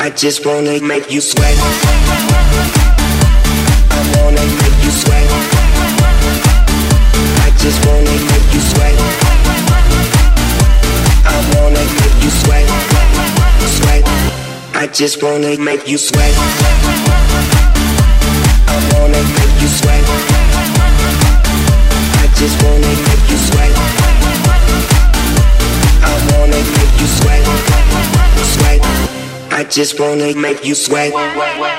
I just wanna make you sweat. I wanna make you sweat. I just wanna make you sweat. I wanna make you sweat. Sweat. I just wanna make you sweat. I wanna make you sweat. I just wanna make you sweat. I wanna make you sweat. Sweat. I just wanna make you sweat.